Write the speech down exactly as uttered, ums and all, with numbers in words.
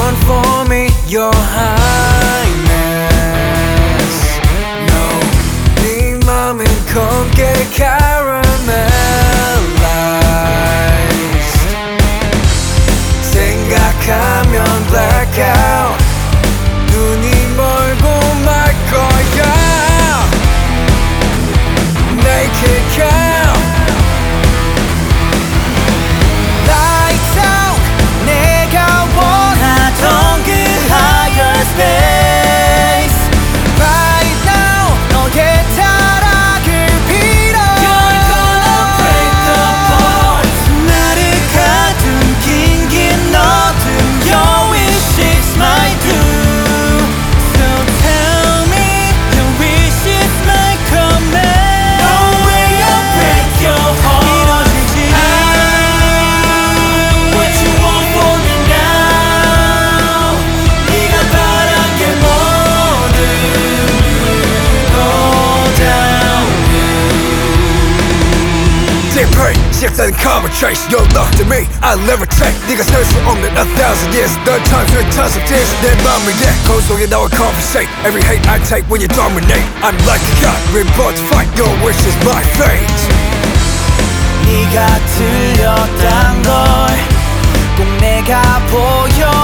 one for me, your highness. No, 네 맘은 검게 caramelized. 생각하면 blackout. 눈이 멀고 말 거야. Naked cow. Lights out. 내가 원하던 그 higher space. Right now 너의 타락을 빌어. You're gonna break the boards. 나를 가둔 긴긴 어둠. Your wish is my doom. So tell me your wish is my command. No way I'll break your heart. 이뤄지지 what you want for me now. 네가 바란 게 뭐든 go down. Deep 시작되는 conversation Your love to me, I levitate 네가 살 수 없는 a thousand years The times with tons of tears 내 맘을 내 거울 속에 나와 conversate Every hate I take when you dominate I'm like a god, we're born to fight Your wish is my fate 네가 틀렸단 걸 꼭 내가 보여